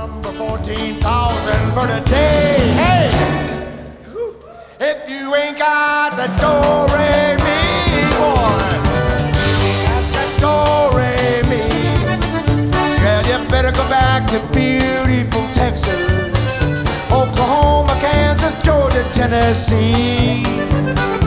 number 14,000 for the day. Hey, if you ain't got the do-re-mi, boy, got the do-re-mi, yeah, you better go back to beautiful Texas, Oklahoma, Kansas, Georgia, Tennessee.